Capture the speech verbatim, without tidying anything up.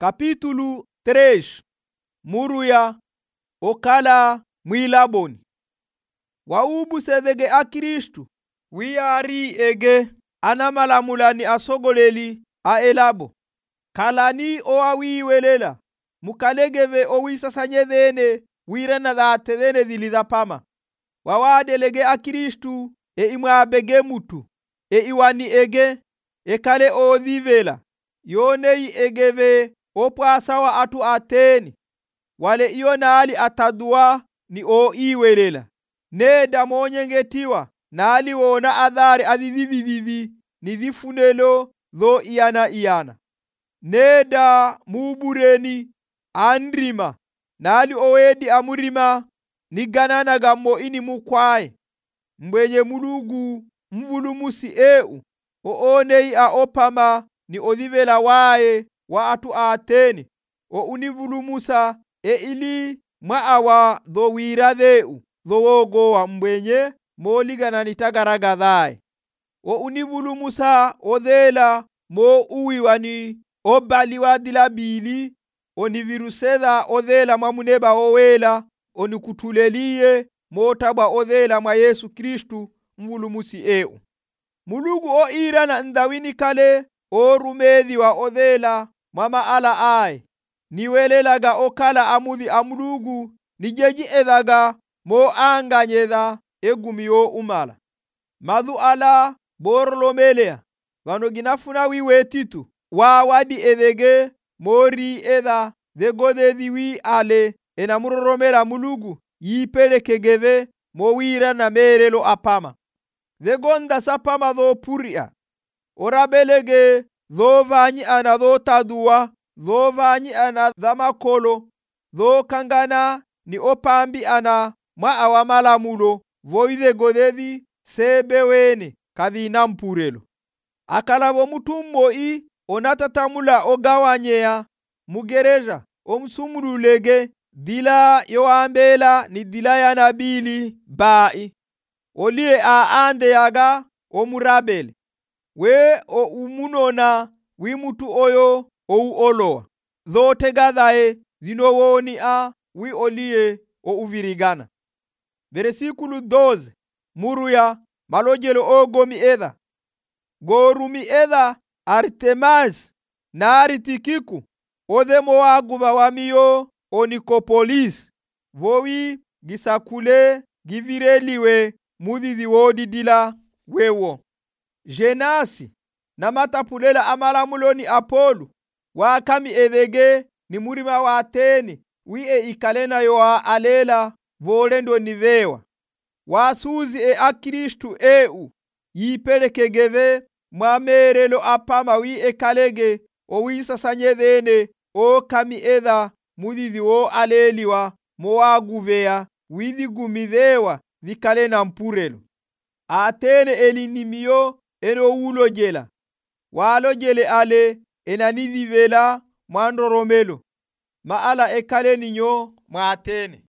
Capítulo três. Muruya okala mwilaboni. Waubu sedege a Kristu wiyari ege anamalamulani asogoleli a elabo. Kalani o awiwelela mukalegeve o wisasanyedhene wirena dhatedhene dhilidhapama. Wawadelege a Kristu e imwabege mutu e iwani ege e kale o dhivela yonei egeve opwasawa atu ateni wale iyo nali atadua ni o iwelela neda monyengetiwa nali wona adhari adhivivivi ni dhifunelo dho iyana iyana neda mubureni andrima nali owedi amurima ni ganana gammo ini mukwae mbwenye mulugu mvulumusi eu o onei a opama ni odhivela wae wa atu ateni o univulumusa e ili mwa dho wiradheu dho wogo wa mbwenye moligana nitagaragadhae o univulumusa odhela mo uwiwani obaliwa dilabili onivirusedha odhela mwamuneba owela onikutulelie motabwa odhela mwa Yesu Kristu mvulumusi eu. Mulugu o irana ndawini kale o rumedhi wa odhela mama ala ai niwelelaga okala amudhi amulugu nijeji edhaga mo anganyedha egumi yo umala madhu ala borlomelea vano ginafuna wiwetitu wa wadi edhege mori edha dhegodhedhi wi ale enamuroromela mulugu yipelekegeve mo wira na merelo apama dhegonda sapama dho puria orabelege dho vanyi ana dho tadua dho vanyi ana dhamakolo dho kangana ni opambi ana mwa awamalamulo voidhe godhevi sebewene kadhina mpurelo akalavo mutummo i onatatamula ogawanyea mugereja omsumululege dila yoambela ni dila ya nabili bai olie a ande yaga omurabele we o umunona wimutu oyo ou oloa dhote gadhae zinowoni a wi olie o uvirigana. Versículo doze. Muruya malojelo ogomi edha gorumi edha Artemas na Aritikiku odhemo waguva wamiyo onikopolis vowi gisakule givireliwe mudhidhi wodidila wewo jenasi na matapulela amalamuloni Apolo wakami edhege ni murima wa Ateni wi e ikalena yo alela volendo nivewa wasuzi e a Kristu eu yipelekegeve mwamerelo apama wi e kalege o wisasanyedhene o kami edha mudhidhi wo aleliwa mowaguveya widhigumithewa vikalena mpurelo Atene elinimiyo eno ulojela walojele ale enanidhivela mwandoromelo maala ekale ninyo mwa Atene.